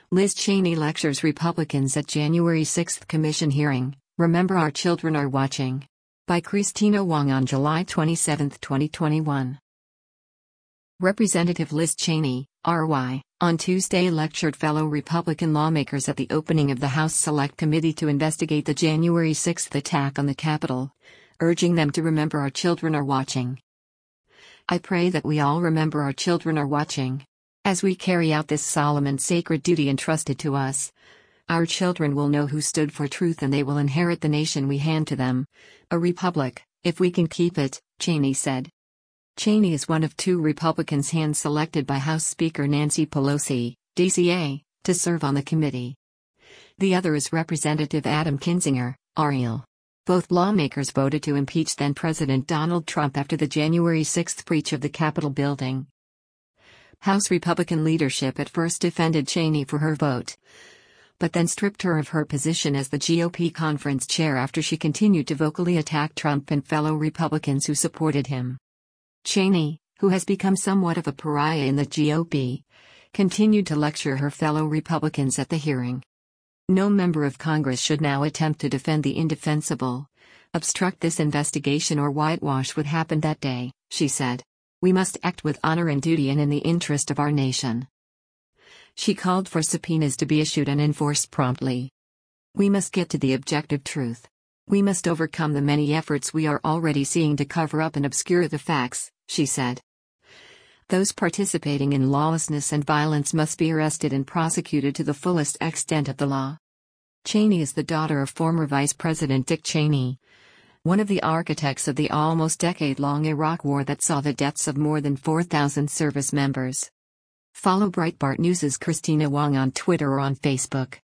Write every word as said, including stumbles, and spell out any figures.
Liz Cheney lectures Republicans at January sixth Commission hearing, Remember Our Children Are Watching. By Christina Wong on July twenty-seventh, twenty twenty-one. Representative Liz Cheney, R Y, on Tuesday lectured fellow Republican lawmakers at the opening of the House Select Committee to investigate the January sixth attack on the Capitol, urging them to remember our children are watching. I pray that we all remember our children are watching. As we carry out this solemn and sacred duty entrusted to us, our children will know who stood for truth and they will inherit the nation we hand to them, a republic, if we can keep it, Cheney said. Cheney is one of two Republicans hand-selected by House Speaker Nancy Pelosi, D C A, to serve on the committee. The other is Representative Adam Kinzinger, R L. Both lawmakers voted to impeach then-President Donald Trump after the January sixth breach of the Capitol building. House Republican leadership at first defended Cheney for her vote, but then stripped her of her position as the G O P conference chair after she continued to vocally attack Trump and fellow Republicans who supported him. Cheney, who has become somewhat of a pariah in the G O P, continued to lecture her fellow Republicans at the hearing. No member of Congress should now attempt to defend the indefensible, obstruct this investigation or whitewash what happened that day, she said. We must act with honor and duty and in the interest of our nation. She called for subpoenas to be issued and enforced promptly. We must get to the objective truth. We must overcome the many efforts we are already seeing to cover up and obscure the facts, she said. Those participating in lawlessness and violence must be arrested and prosecuted to the fullest extent of the law. Cheney is the daughter of former Vice President Dick Cheney, one of the architects of the almost decade-long Iraq War that saw the deaths of more than four thousand service members. Follow Breitbart News' Christina Wong on Twitter or on Facebook.